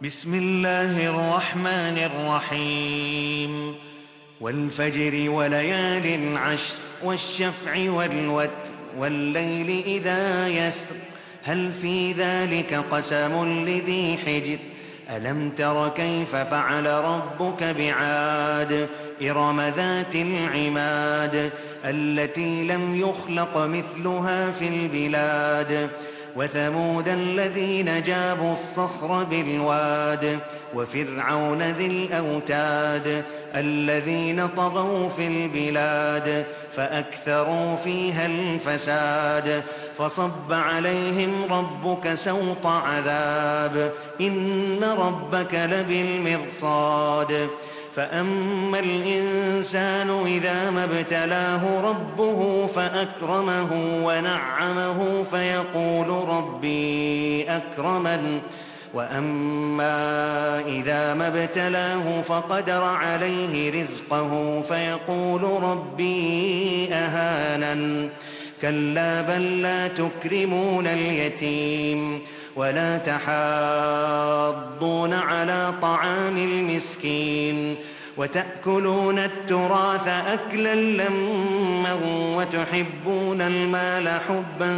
بسم الله الرحمن الرحيم والفجر وليال عشر والشفع والوتر والليل إذا يسر هل في ذلك قسم لذي حجر ألم تر كيف فعل ربك بعاد إرم ذات العماد التي لم يخلق مثلها في البلاد وثمود الذين جابوا الصخر بالواد وفرعون ذي الأوتاد الذين طغوا في البلاد فأكثروا فيها الفساد فصب عليهم ربك سوط عذاب إن ربك لبالمرصاد فأما الإنسان إذا ما ابتلاه ربه فأكرمه ونعمه فيقول ربي أكرمن وأما إذا ما ابتلاه فقدر عليه رزقه فيقول ربي أهانن كلا بل لا تكرمون اليتيم ولا تحاضون على طعام المسكين وتأكلون التراث أكلا لما وتحبون المال حبا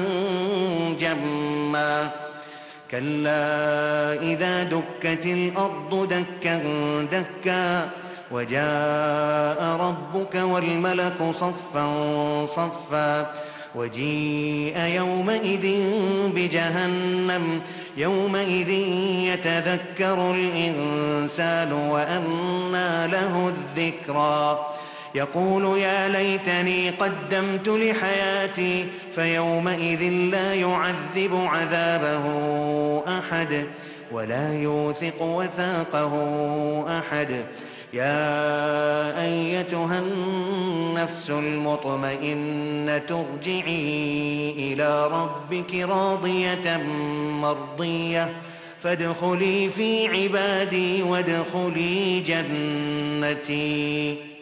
جما كلا إذا دكت الأرض دكا دكا وجاء ربك والملك صفا صفا وجيء يومئذ بجهنم يومئذ يتذكر الإنسان وأنى له الذكرى يقول يا ليتني قدمت لحياتي فيومئذ لا يعذب عذابه أحد ولا يوثق وثاقه أحد يا أيتها النفس المطمئنة ارجعي إلى ربك راضية مرضية فادخلي في عبادي وادخلي جنتي.